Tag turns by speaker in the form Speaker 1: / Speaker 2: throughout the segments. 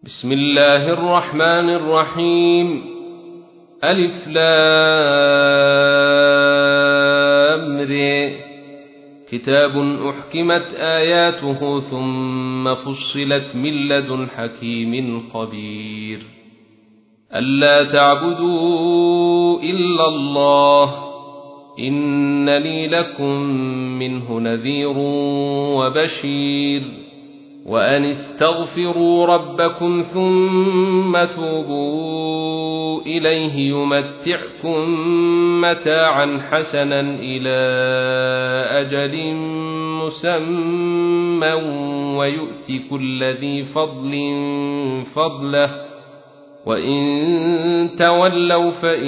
Speaker 1: بسم الله الرحمن الرحيم. ألف لام ر. كتاب أحكمت آياته ثم فصلت من لدن حكيم خبير. ألا تعبدوا إلا الله إنني لكم منه نذير وبشير. وأن استغفروا ربكم ثم توبوا إليه يمتعكم متاعا حسنا إلى أجل مسمى ويؤت كل ذي فضل فضله وإن تولوا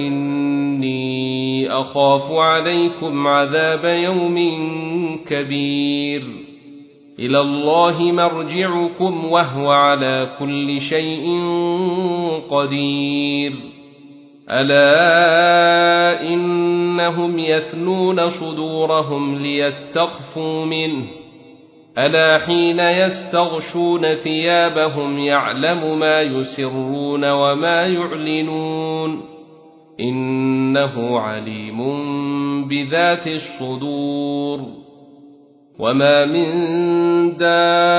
Speaker 1: فإني أخاف عليكم عذاب يوم كبير. إلى الله مرجعكم وهو على كل شيء قدير. ألا إنهم يثنون صدورهم ليستخفوا منه ألا حين يستغشون ثيابهم يعلم ما يسرون وما يعلنون إنه عليم بذات الصدور. وما من دابة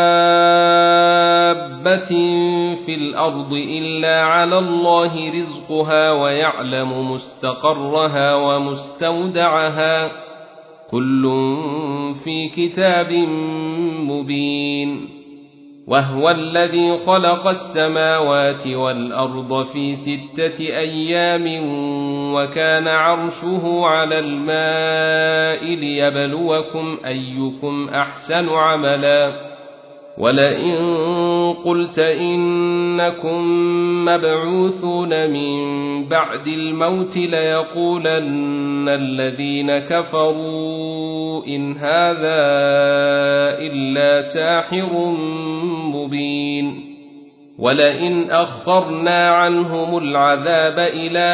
Speaker 1: في الأرض إلا على الله رزقها ويعلم مستقرها ومستودعها كل في كتاب مبين. وهو الذي خلق السماوات والأرض في 6 أيام وكان عرشه على الماء ليبلوكم أيكم أحسن عملا. ولئن قلت إنكم مبعوثون من بعد الموت ليقولن الذين كفروا إن هذا إلا ساحر مبين. ولئن أخرنا عنهم العذاب إلى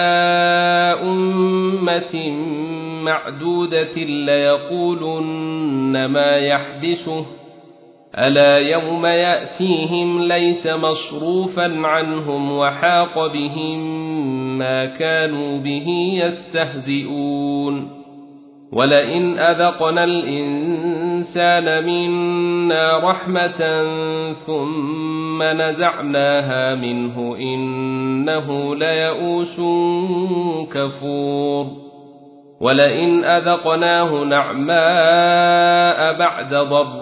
Speaker 1: أمة معدودة ليقولن ما يحبسه ألا يوم يأتيهم ليس مصروفا عنهم وحاق بهم ما كانوا به يستهزئون. ولئن أذقنا الإنسان منا رحمة ثم نزعناها منه إنه ليئوس كفور. ولئن أذقناه نعماء بعد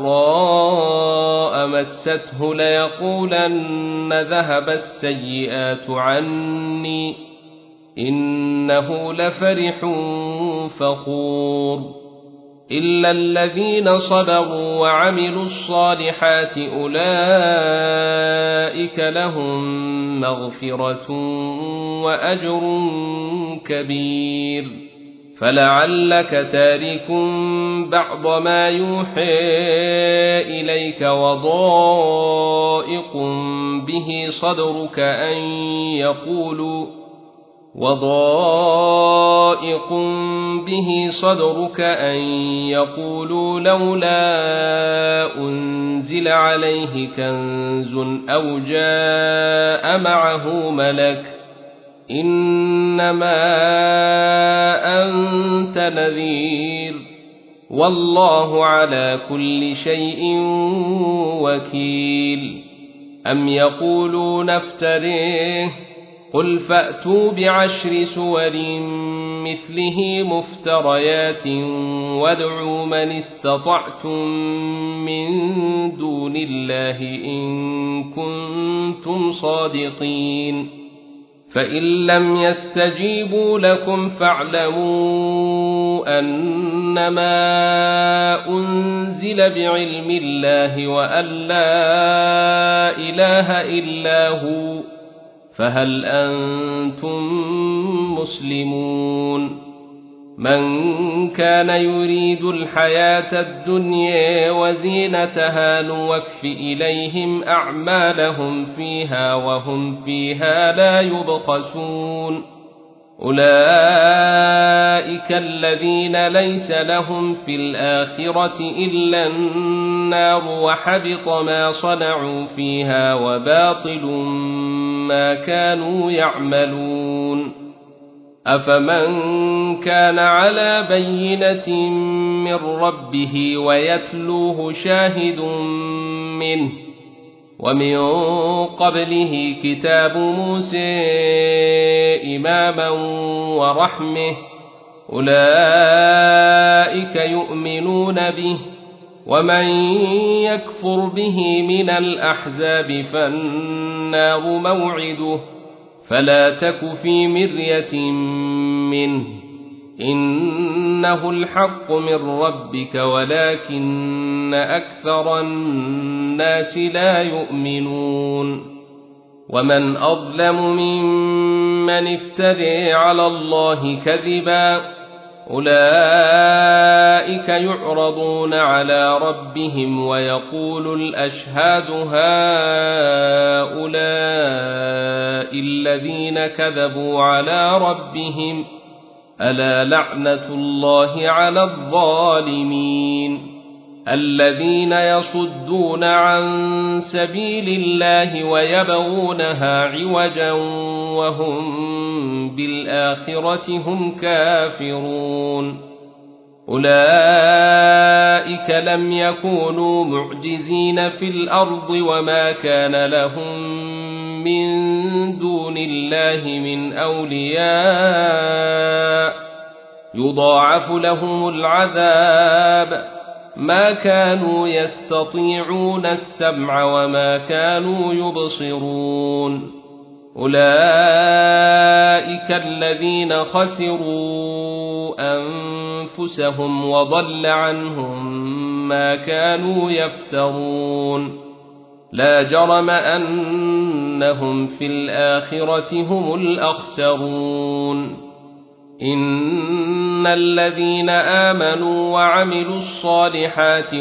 Speaker 1: ضراء مسته ليقولن ذهب السيئات عني إنه لفرح فخور. إلا الذين صبروا وعملوا الصالحات أولئك لهم مغفرة وأجر كبير. فلعلك تارك بعض ما يوحى إليك وضائق به صدرك أن يقولوا لولا أنزل عليه كنز أو جاء معه ملك إنما أنت نذير والله على كل شيء وكيل. أم يقولون افتريه قل فأتوا ب10 سور مثله مفتريات وادعوا من استطعتم من دون الله إن كنتم صادقين. فإن لم يستجيبوا لكم فاعلموا أنما أنزل بعلم الله وأن لا إله إلا هو فهل أنتم مسلمون. من كان يريد الحياة الدنيا وزينتها نوف إليهم أعمالهم فيها وهم فيها لا يبخسون. أولئك الذين ليس لهم في الآخرة إلا النار وحبط ما صنعوا فيها وباطل ما كانوا يعملون أفمن كان على بينة من ربه ويتلوه شاهد منه ومن قبله كتاب موسى إماما ورحمة أولئك يؤمنون به ومن يكفر به من الأحزاب فالنار موعده فلا تك في مرية منه إنه الحق من ربك ولكن أكثر الناس لا يؤمنون ومن أظلم ممن افترى على الله كذبا أولئك يعرضون على ربهم ويقول الأشهاد هؤلاء الذين كذبوا على ربهم ألا لعنة الله على الظالمين الذين يصدون عن سبيل الله ويبغونها عوجا وهم بالآخرة هم كافرون أولئك لم يكونوا معجزين في الأرض وما كان لهم من دون الله من أولياء يضاعف لهم العذاب ما كانوا يستطيعون السمع وما كانوا يبصرون أولئك الذين خسروا أنفسهم وضل عنهم ما كانوا يفترون لا جرم أنهم في الآخرة هم الأخسرون إن الذين آمنوا وعملوا الصالحات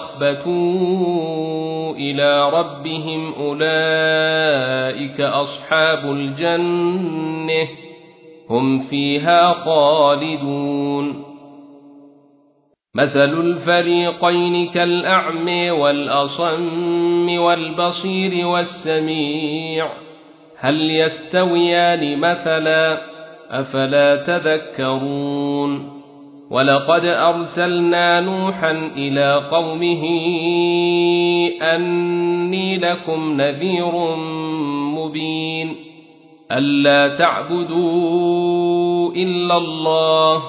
Speaker 1: وأخبتوا إلى ربهم أولئك أصحاب الجنة هم فيها خالدون مثل الفريقين كالأعمى والأصم والبصير والسميع هل يستويان مثلا أفلا تذكرون ولقد أرسلنا نوحا إلى قومه أني لكم نذير مبين ألا تعبدوا إلا الله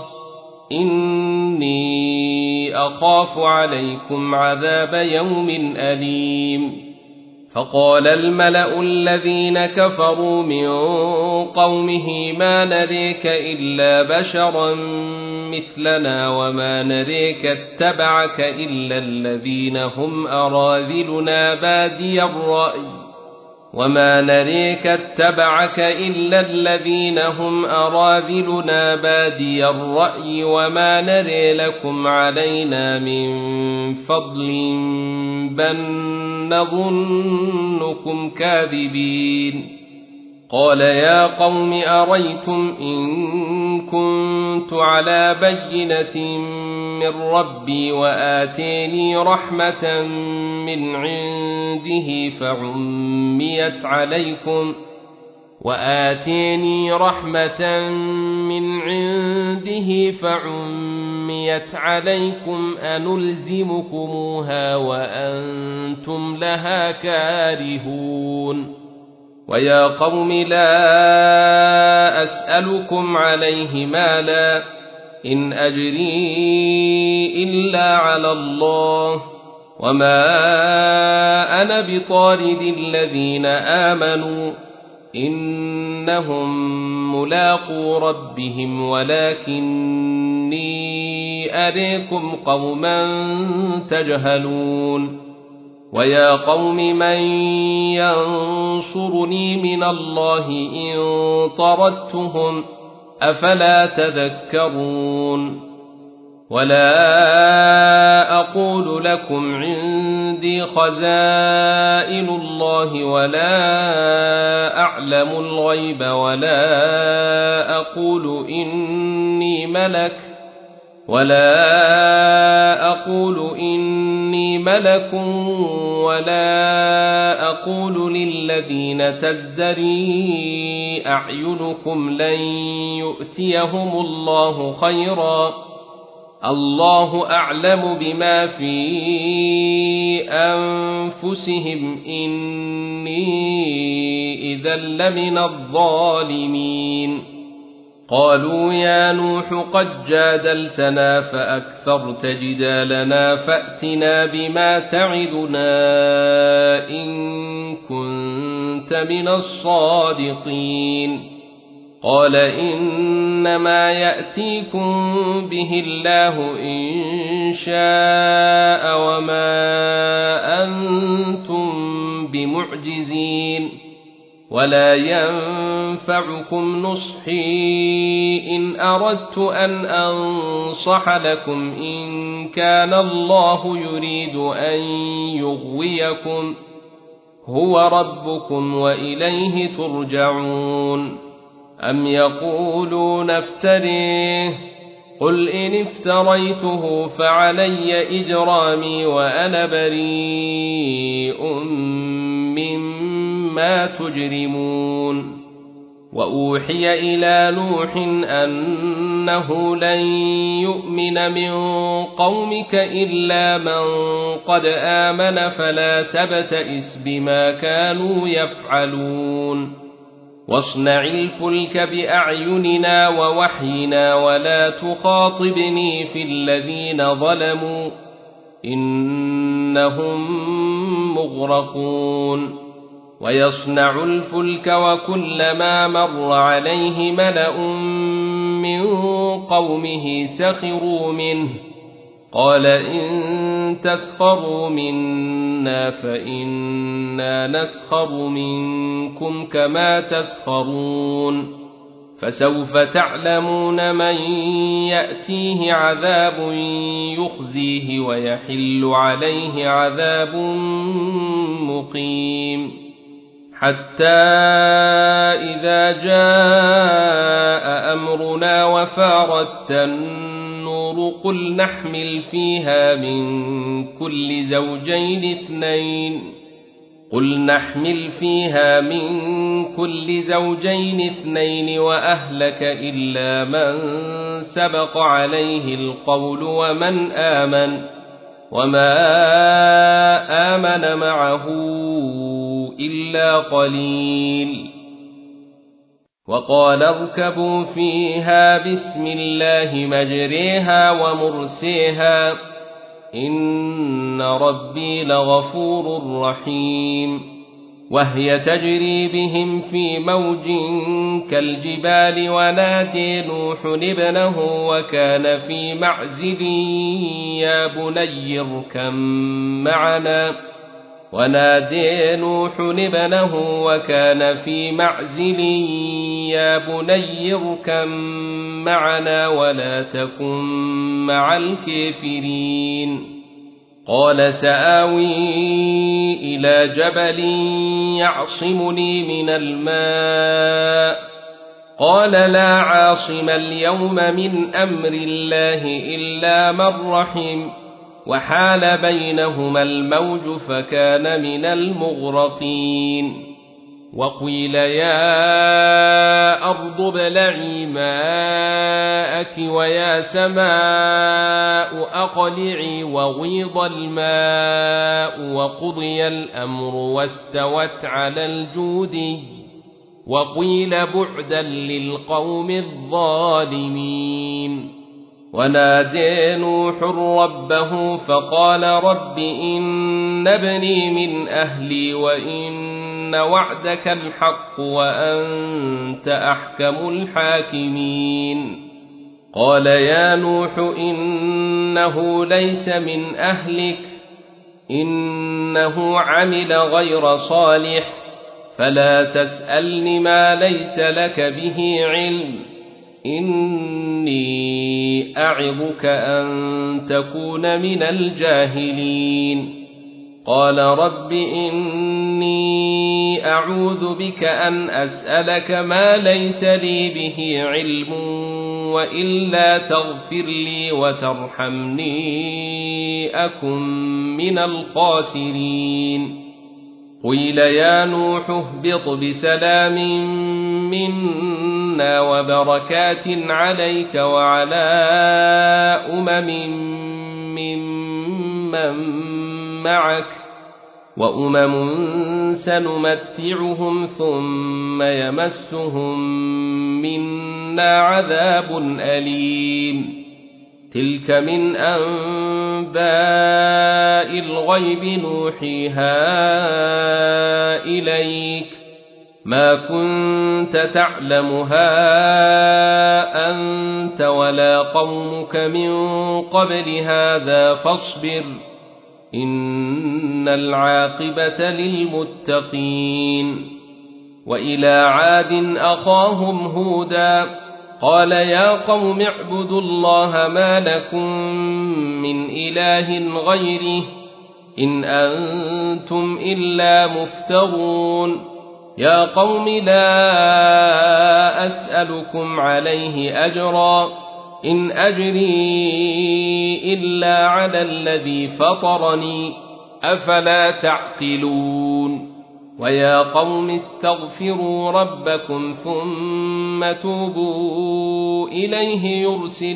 Speaker 1: إني أخاف عليكم عذاب يوم أليم فقال الملأ الذين كفروا من قومه ما نريك إلا بشرا مثلنا وما نريك اتبعك إلا الذين هم أراذلنا بادي الرأي وما نريك اتبعك إلا الذين هم أراذلنا بادي الرأي وما نري لكم علينا من فضل بل نظنكم كاذبين قال يا قوم أريتم إن كنت على بينة من ربي وآتيني رحمة من عنده فعميت عليكم أنلزمكموها وأنتم لها كارهون ويا قوم لا أسألكم عليه مالا إن أجري إلا على الله وما أنا بطارد الذين آمنوا إنهم ملاقو ربهم ولكني أريكم قوما تجهلون ويا قوم من ينصرني من الله إن طردتهم أفلا تذكرون ولا أقول لكم عندي خزائن الله ولا أعلم الغيب ولا أقول إني ملك ولا أقول للذين تزدري أعينكم لن يؤتيهم الله خيرا الله أعلم بما في أنفسهم إني إذا لمن الظالمين قالوا يا نوح قد جادلتنا فأكثرت جدالنا فأتنا بما تعدنا إن كنت من الصادقين قال إنما يأتيكم به الله إن شاء وما أنتم بمعجزين ولا ينفعكم نصحي إن أردت أن أنصح لكم إن كان الله يريد أن يغويكم هو ربكم وإليه ترجعون أم يقولون افتريه قل إن افتريته فعلي إجرامي وأنا بريء مما تجرمون وأوحي إلى نوح أنه لن يؤمن من قومك إلا من قد آمن فلا تبتئس بما كانوا يفعلون واصنع الفلك بأعيننا ووحينا ولا تخاطبني في الذين ظلموا إنهم مغرقون ويصنع الفلك وكلما مر عليه ملأ من قومه سخروا منه قال إن تسخروا منا فإنا نسخر منكم كما تسخرون فسوف تعلمون من يأتيه عذاب يخزيه ويحل عليه عذاب مقيم حتى إذا جاء أمرنا وفارت النور قل نحمل فيها من كل زوجين اثنين وأهلك إلا من سبق عليه القول ومن آمن وما آمن معه إلا قليل وقال اركبوا فيها بسم الله مجريها ومرسيها إن ربي لغفور رحيم وهي تجري بهم في موج كالجبال ونادي نوح ابنه وكان في معزل يا بني اركب معنا ولا تكن مع الكافرين قال سآوي إلى جبل يعصمني من الماء قال لا عاصم اليوم من أمر الله إلا من رحم وحال بينهما الموج فكان من المغرقين وقيل يا أرض ابلعي ماءك ويا سماء أقلعي وغيض الماء وقضي الأمر واستوت على الجود وقيل بعدا للقوم الظالمين ونادى نوح ربه فقال رب إن ابني من أهلي وإن وعدك الحق وأنت أحكم الحاكمين قال يا نوح إنه ليس من أهلك إنه عمل غير صالح فلا تسألني ما ليس لك به علم إني أعظك أن تكون من الجاهلين قال رب إني أعوذ بك أن أسألك ما ليس لي به علم وإلا تغفر لي وترحمني أكن من الخاسرين قيل يا نوح اهبط بسلام منا وبركات عليك وعلى ممن معك سنمتعهم ثم يمسهم منا عذاب أليم تلك من أنباء الغيب نوحيها إليك ما كنت تعلمها أنت ولا قومك من قبل هذا فاصبر إن العاقبة للمتقين وإلى عاد أخاهم هودا قال يا قوم اعبدوا الله ما لكم من إله غيره إن أنتم إلا مفترون يا قوم لا أسألكم عليه أجرا إن أجري إلا على الذي فطرني أفلا تعقلون ويا قوم استغفروا ربكم ثم توبوا إليه يرسل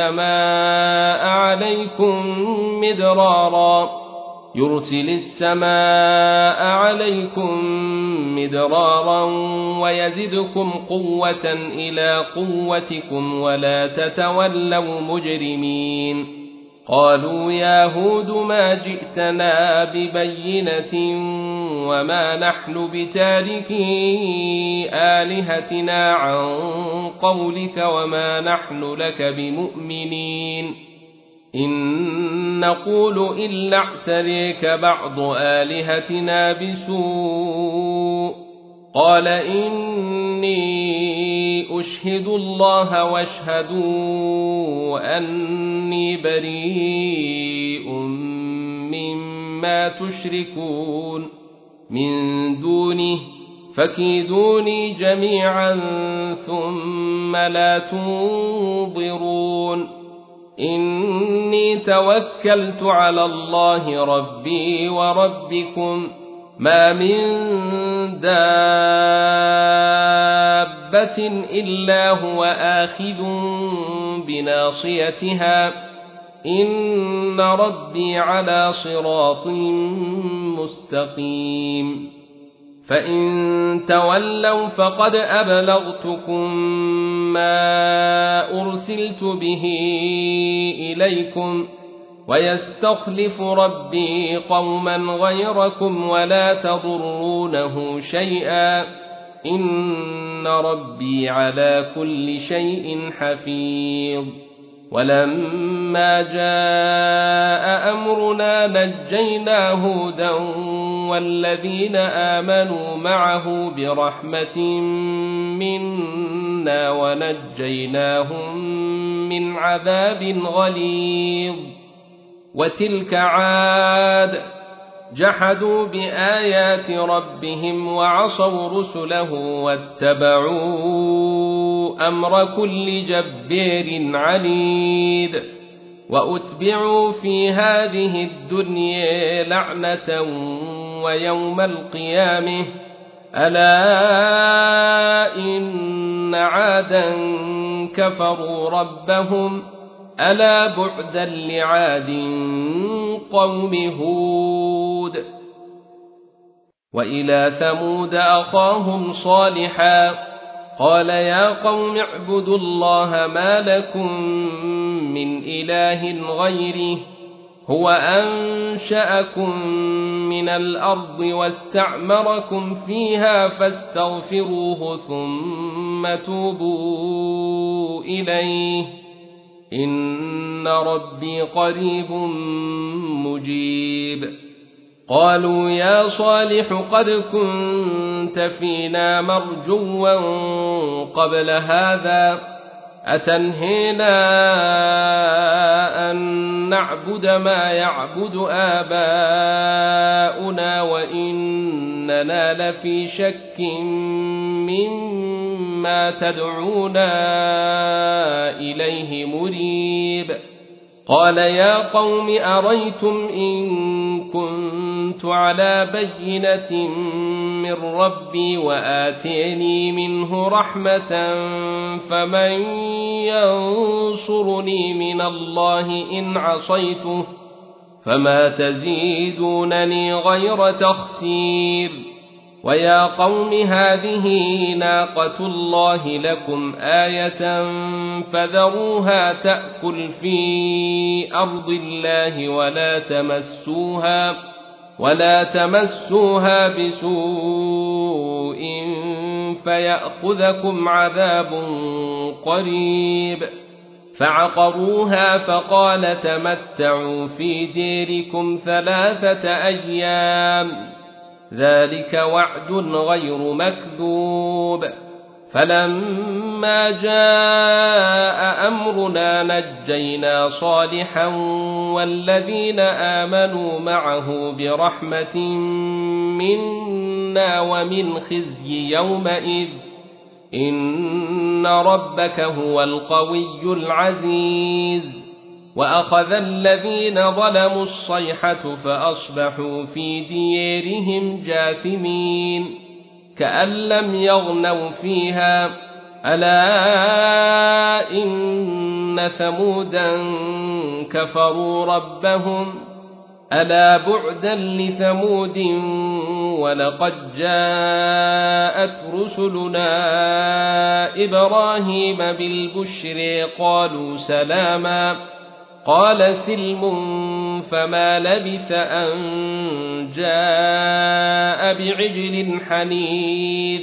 Speaker 1: السماء عليكم مدرارا ويزدكم قوة إلى قوتكم ولا تتولوا مجرمين قالوا يا هود ما جئتنا ببينة وما نحن بتاركي آلهتنا عن قولك وما نحن لك بمؤمنين إن نقول إلا اعتريك بعض آلهتنا بسوء قال إني أشهد الله واشهدوا أني بريء مما تشركون من دونه فكيدوني جميعا ثم لا تنظرون إني توكلت على الله ربي وربكم ما من دابة إلا هو آخذ بناصيتها إن ربي على صراط مستقيم فإن تولوا فقد أبلغتكم ما أرسلت به إليكم ويستخلف ربي قوما غيركم ولا تضرونه شيئا إن ربي على كل شيء حفيظ ولما جاء أمرنا نجينا هودا والذين آمنوا معه برحمة منا ونجيناهم من عذاب غليظ وتلك عاد جحدوا بآيات ربهم وعصوا رسله واتبعوا أمر كل جبار عنيد وأتبعوا في هذه الدنيا لعنة ويوم القيامة ألا إن عادا كفروا ربهم ألا بعدا لعاد قوم هود وإلى ثمود أخاهم صالحا قال يا قوم اعبدوا الله ما لكم من إله غيره هو أنشأكم من الأرض واستعمركم فيها فاستغفروه ثم توبوا إليه إن ربي قريب مجيب قالوا يا صالح قد كنت فينا مرجوا قبل هذا أتنهينا أن نعبد ما يعبد آباؤنا وإننا لفي شك مما تدعونا إليه مريب قال يا قوم أريتم إن كنت على بينة من ربي وآتيني منه رحمة فمن ينصرني من الله إن عصيته فما تزيدونني غير تخسير ويا قوم هذه ناقة الله لكم آية فذروها تأكل في أرض الله ولا تمسوها بسوء فيأخذكم عذاب قريب فعقروها فقال تمتعوا في ديركم 3 أيام ذلك وعد غير مكذوب فلما جاء أمرنا نجينا صالحا والذين آمنوا معه برحمة منا ومن خزي يومئذ إن ربك هو القوي العزيز وأخذ الذين ظلموا الصيحة فأصبحوا في ديارهم جاثمين كأن لم يغنوا فيها ألا إن ثمودا كفروا ربهم ألا بعدا لثمود ولقد جاءت رسلنا إبراهيم بالبشر قالوا سلاما قال سلم فما لبث أن جاء بعجل حنيذ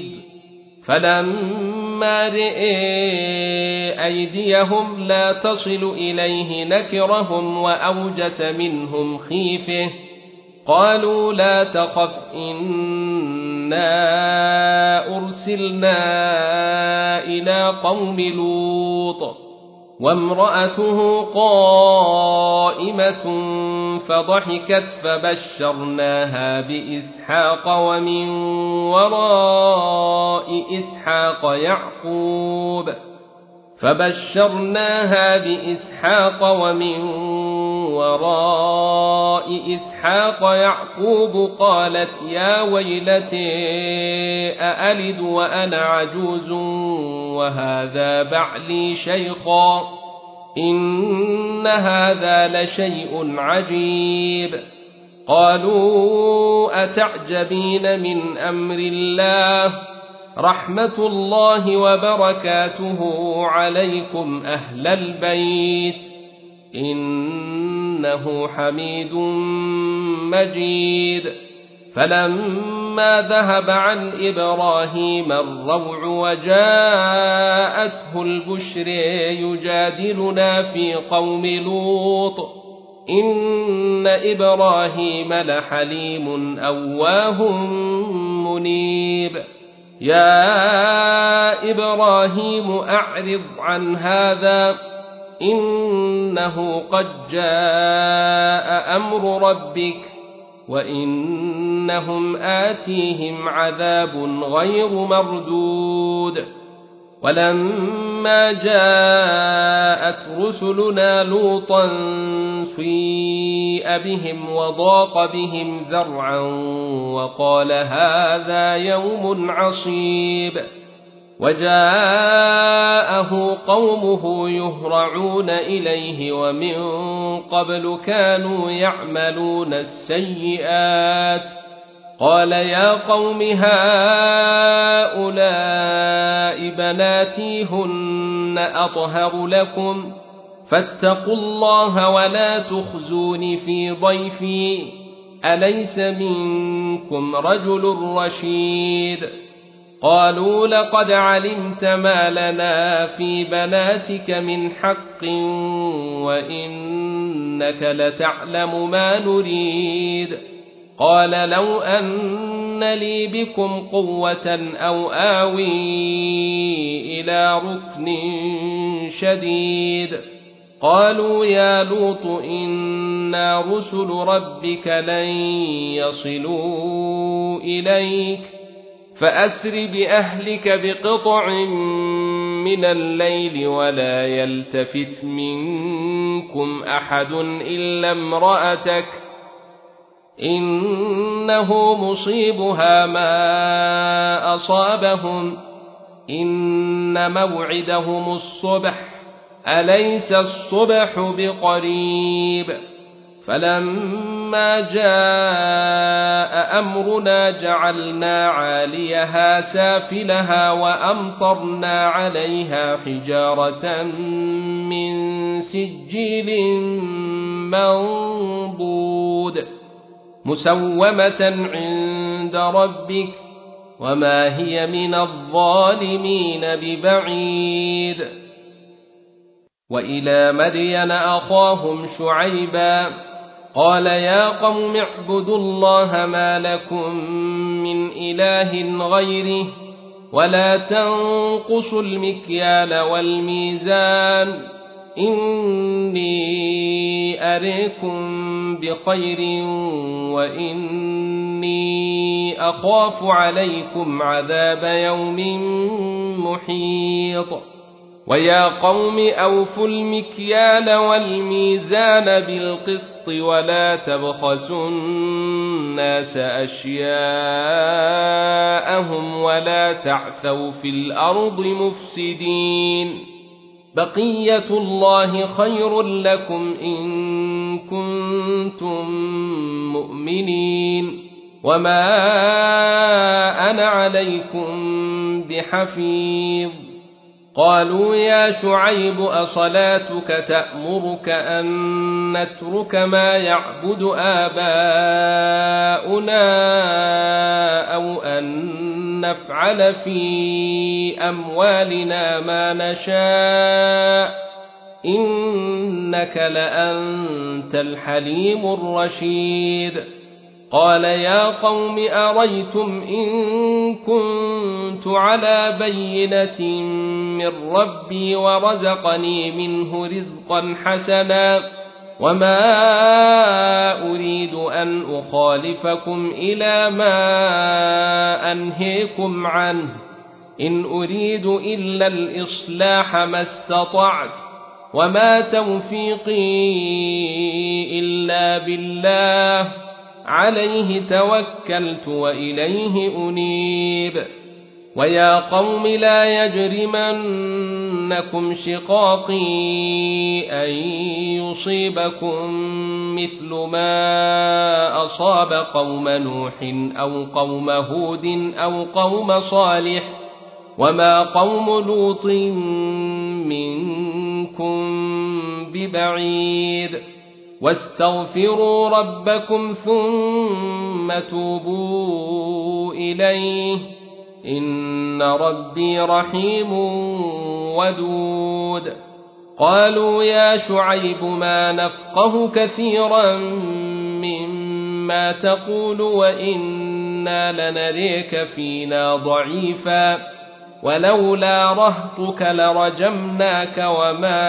Speaker 1: فلما رئي أيديهم لا تصل إليه نكرهم وأوجس منهم خيفة قالوا لا تخف إنا أرسلنا إلى قوم لوط وامرأته قائمة فضحكت فبشرناها بإسحاق ومن وراء إسحاق يعقوب قالت يا ويلتي أألد وأنا عجوز وهذا بعلي شيخا إن هذا لشيء عجيب قالوا أتعجبين من أمر الله رحمة الله وبركاته عليكم أهل البيت إنه حميد مجيد فلما ذهب عن إبراهيم الروع وجاءته البشر يجادلنا في قوم لوط إن إبراهيم لحليم أواه منيب يا إبراهيم أعرض عن هذا إنه قد جاء أمر ربك وإنهم آتيهم عذاب غير مردود ولما جاءت رسلنا لوطا سيء بهم وضاق بهم ذرعا وقال هذا يوم عصيب وجاءه قومه يهرعون إليه ومن قبل كانوا يعملون السيئات قال يا قوم هؤلاء بناتي هن أطهر لكم فاتقوا الله ولا تخزون في ضيفي أليس منكم رجل رشيد قالوا لقد علمت ما لنا في بناتك من حق وإنك لتعلم ما نريد قال لو أن لي بكم قوة أو آوي إلى ركن شديد قالوا يا لوط إنا رسل ربك لن يصلوا إليك فأسر بأهلك بقطع من الليل ولا يلتفت منكم أحد إلا امرأتك إنه مصيبها ما أصابهم إن موعدهم الصبح أليس الصبح بقريب فلما جاء أمرنا جعلنا عاليها سافلها وأمطرنا عليها حجارة من سجيل منضود مسومة عند ربك وما هي من الظالمين ببعيد. وإلى مدين أخاهم شعيبا قال يا قوم اعبدوا الله ما لكم من إله غيره ولا تنقصوا المكيال والميزان إني أريكم بخير وإني أخاف عليكم عذاب يوم محيط. ويا قوم أوفوا المكيال والميزان بالقسط ولا تبخسوا الناس أشياءهم ولا تعثوا في الأرض مفسدين بقية الله خير لكم إن كنتم مؤمنين وما أنا عليكم بحفيظ. قالوا يا شعيب أصلاتك تأمرك أن نترك ما يعبد آباؤنا أو أن نفعل في أموالنا ما نشاء إنك لأنت الحليم الرشيد. قال يا قوم أريتم إن كنت على بينة من ربي ورزقني منه رزقا حسنا وما أريد أن أخالفكم إلى ما أنهيكم عنه إن أريد إلا الإصلاح ما استطعت وما توفيقي إلا بالله عليه توكلت وإليه أنيب. ويا قوم لا يجرمنكم شقاقي أن يصيبكم مثل ما أصاب قوم نوح أو قوم هود أو قوم صالح وما قوم لوط منكم ببعيد. واستغفروا ربكم ثم توبوا إليه إن ربي رحيم ودود. قالوا يا شعيب ما نفقه كثيرا مما تقول وإنا لنريك فينا ضعيفا ولولا رهطك لرجمناك وما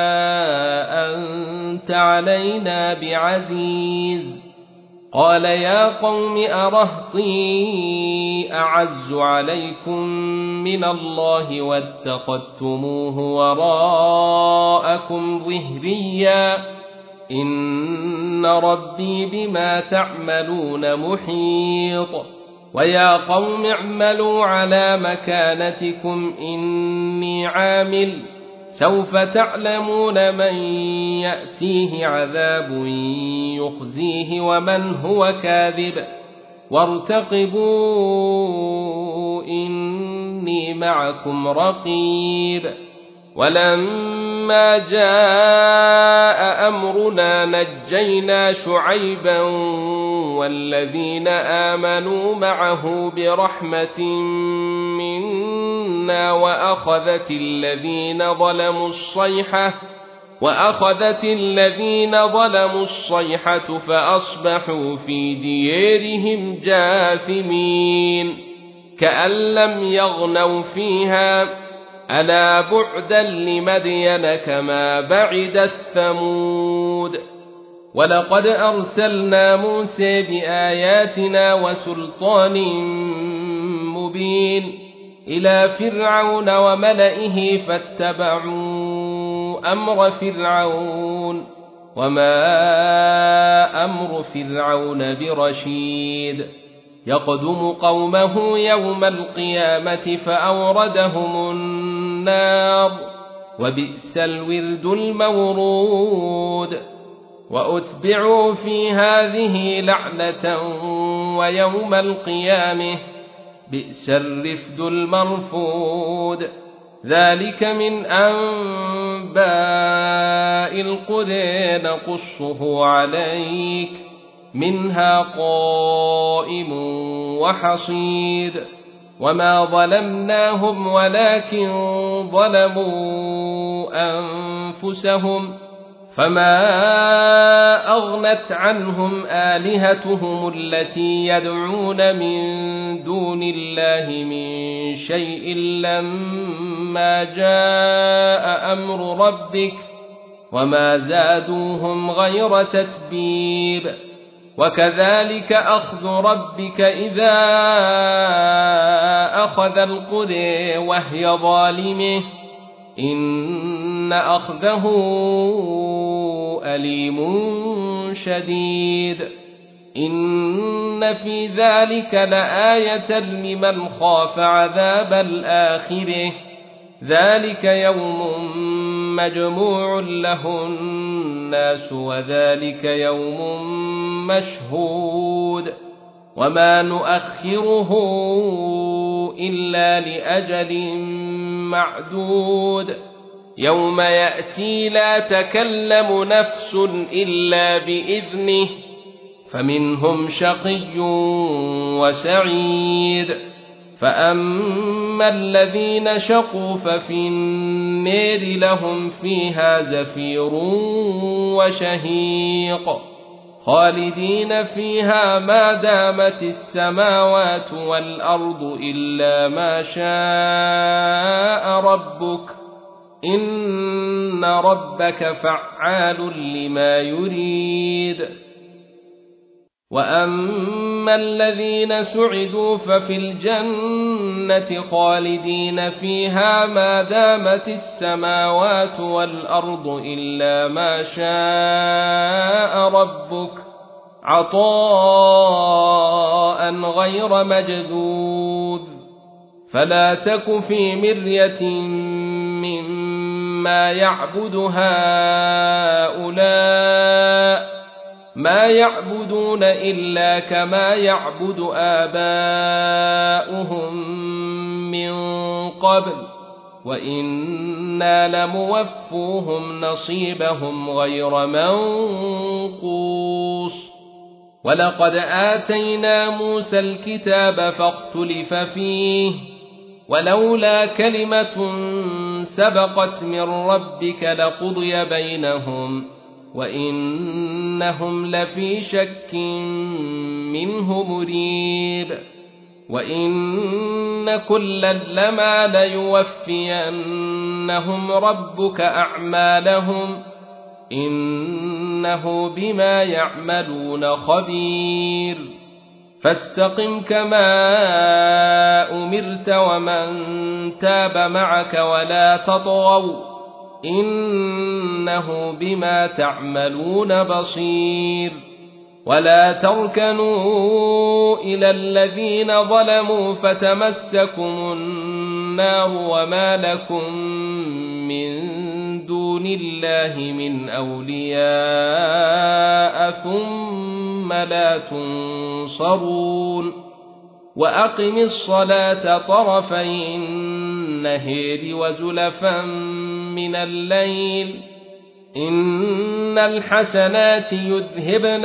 Speaker 1: أنت علينا بعزيز. قال يا قوم أرهطي أعز عليكم من الله واتخذتموه وراءكم ظهريا إن ربي بما تعملون محيط. ويا قوم اعملوا على مكانتكم إني عامل سوف تعلمون من يأتيه عذاب يخزيه ومن هو كاذب وارتقبوا إني معكم رقيب. ولما جاء أمرنا نجينا شعيبا والذين آمنوا معه برحمة منا وأخذت الذين ظلموا الصيحة وأخذت الذين ظلموا الصيحة فأصبحوا في ديارهم جاثمين كأن لم يغنوا فيها ألا بعدا لمدين كما بعدت ثمود ولقد أرسلنا موسى بآياتنا وسلطان مبين إلى فرعون وملئه فاتبعوا أمر فرعون وما أمر فرعون برشيد يقدم قومه يوم القيامة فأوردهم النار وبئس الورد المورود وأتبعوا في هذه لعنة ويوم القيامة بئس الرفد المرفود ذلك من أنباء القرى نقصه عليك منها قائم وحصيد وما ظلمناهم ولكن ظلموا أنفسهم فما أغنت عنهم آلهتهم التي يدعون من دون الله من شيء لما جاء أمر ربك وما زادوهم غير تتبيب وكذلك أخذ ربك إذا أخذ القرى وهي ظالمة إن أخذه أليم شديد إن في ذلك لآية لمن خاف عذاب الآخرة ذلك يوم مجموع له الناس وذلك يوم مشهود وما نؤخره إلا لأجل معدود يوم يأتي لا تكلم نفس إلا بإذنه فمنهم شقي وسعيد فأما الذين شقوا ففي النار لهم فيها زفير وشهيق خالدين فيها ما دامت السماوات والأرض إلا ما شاء ربك إن ربك فعال لما يريد وأما الذين سعدوا ففي الجنة خالدين فيها ما دامت السماوات والأرض إلا ما شاء ربك عطاء غير مجذوذ فلا تك في مرية مما يعبد هؤلاء ما يعبدون إلا كما يعبد آباؤهم من قبل وإنا لموفوهم نصيبهم غير منقوص ولقد آتينا موسى الكتاب فاختلف فيه ولولا كلمة سبقت من ربك لقضي بينهم وإنهم لفي شك منه مريب وإن كلا لما ليوفينهم ربك أعمالهم إنه بما يعملون خبير فاستقم كما أمرت ومن تاب معك ولا تطغوا إنه بما تعملون بصير ولا تركنوا إلى الذين ظلموا فتمسكم النار وما لكم من دون الله من أولياء ثم لا تنصرون وأقم الصلاة طرفي النهار وزلفا من الليل إن الحسنات يذهبن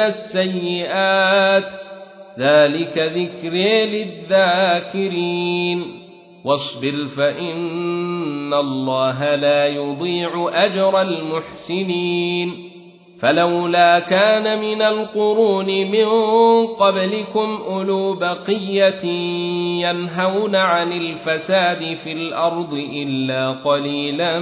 Speaker 1: السيئات ذلك ذكر للذاكرين واصبر فإن الله لا يضيع أجر المحسنين فلولا كان من القرون من قبلكم أولو بقية ينهون عن الفساد في الأرض إلا قليلا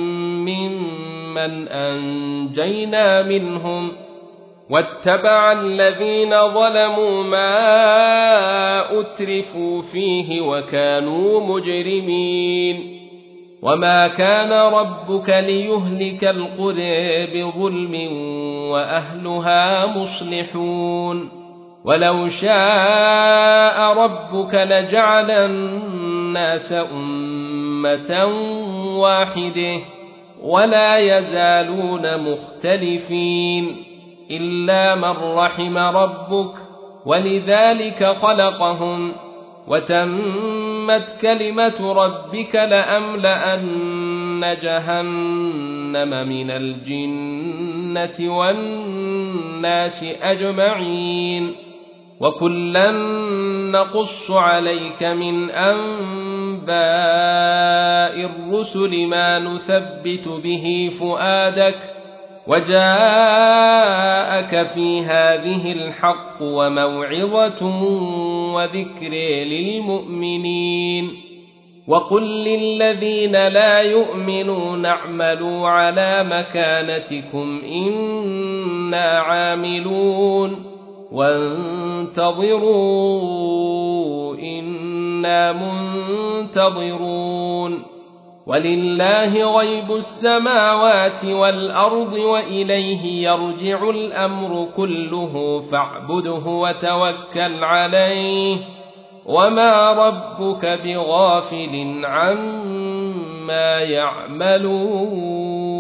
Speaker 1: ممن أنجينا منهم واتبع الذين ظلموا ما أترفوا فيه وكانوا مجرمين وما كان ربك ليهلك القرى بظلم وأهلها مصلحون ولو شاء ربك لجعل الناس أمة واحدة ولا يزالون مختلفين إلا من رحم ربك ولذلك خلقهم وتمت كلمة ربك لأملأن جهنم من الجنة والناس أجمعين وكلا نقص عليك من أنباء الرسل ما نثبت به فؤادك وجاءك في هذه الحق وموعظة وذكر للمؤمنين وقل للذين لا يؤمنون اعملوا على مكانتكم إنا عاملون وانتظروا إنا منتظرون ولله غيب السماوات والأرض وإليه يرجع الأمر كله فاعبده وتوكل عليه وما ربك بغافل عما يعملون